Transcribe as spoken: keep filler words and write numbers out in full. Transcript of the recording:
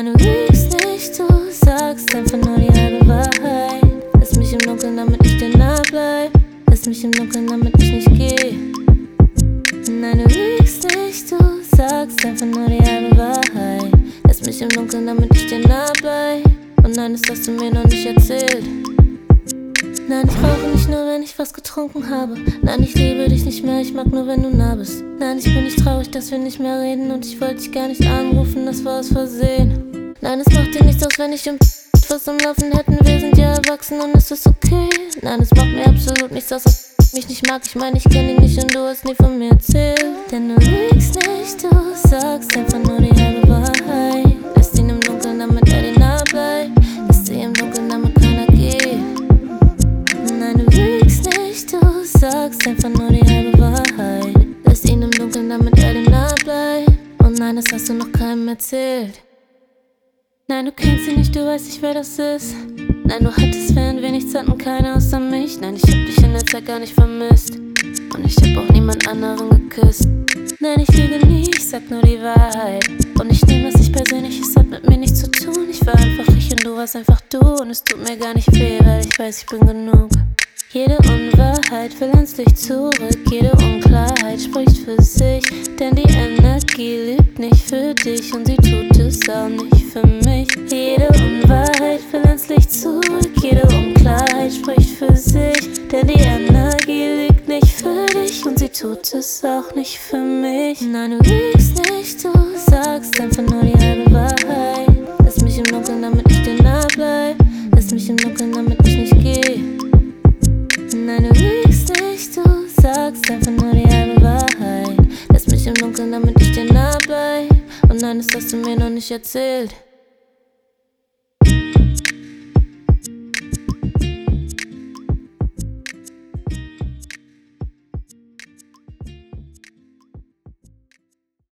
Nein, du lügst nicht, du sagst einfach nur die halbe Wahrheit. Lass mich im Dunkeln, damit ich dir nah bleib. Lass mich im Dunkeln, damit ich nicht geh. Nein, du lügst nicht, du sagst einfach nur die halbe Wahrheit. Lass mich im Dunkeln, damit ich dir nah bleib. Und nein, das hast du mir noch nicht erzählt. Nein, ich rauche nicht nur, wenn ich was getrunken habe. Nein, ich liebe dich nicht mehr, ich mag nur, wenn du nah bist. Nein, ich bin nicht traurig, dass wir nicht mehr reden. Und ich wollte dich gar nicht anrufen, das war aus Versehen. Nein, es macht dir nichts aus, wenn ich um was am Laufen hätten. Wir sind ja erwachsen und es ist okay. Nein, es macht mir absolut nichts aus, dass mich nicht mag. Ich meine, ich kenn ihn nicht und du hast nie von mir erzählt. Denn du lügst nicht, du sagst einfach nur die halbe Wahrheit. Lässt ihn im Dunkeln, damit er dir nah bleibt. Lässt sie im Dunkeln, damit keiner geht. Nein, du lügst nicht, du sagst einfach nur die halbe Wahrheit. Lässt ihn im Dunkeln, damit er dir nah bleibt. Und nein, das hast du noch keinem erzählt. Nein, du kennst ihn nicht, du weißt nicht, wer das ist. Nein, du hattest während wir nichts hatten, keiner außer mich. Nein, ich hab dich in der Zeit gar nicht vermisst. Und ich hab auch niemand anderen geküsst. Nein, ich lüge nie, ich sag nur die Wahrheit. Und ich nehme es nicht persönlich, es hat mit mir nichts zu tun. Ich war einfach ich und du warst einfach du. Und es tut mir gar nicht weh, weil ich weiß, ich bin genug. Jede Unwahrheit will ins Licht zurück. Jede Unklarheit spricht für sich. Denn die Energie lügt nicht für dich und sie tut es auch nicht für mich. Jede Unwahrheit will ins Licht zurück. Jede Unklarheit spricht für sich. Denn die Energie lügt nicht für dich und sie tut es auch nicht für mich. Nein, du lügst nicht, du sagst einfach nur die halbe Wahrheit. Lass mich im Dunkeln, damit ich dir nah bleib. Lass mich im Dunkeln, damit ich nicht geh. Nein, du lügst nicht, du sagst einfach nur die halbe Wahrheit. Lass mich im Dunkeln, damit ich dir nah bleib. Und nein, das hast du mir noch nicht erzählt.